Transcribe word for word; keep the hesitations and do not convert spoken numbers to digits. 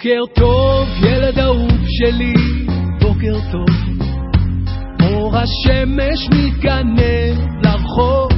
בוקר טוב, ילד אהוב שלי, בוקר טוב. אור השמש מתגנב לרחוב,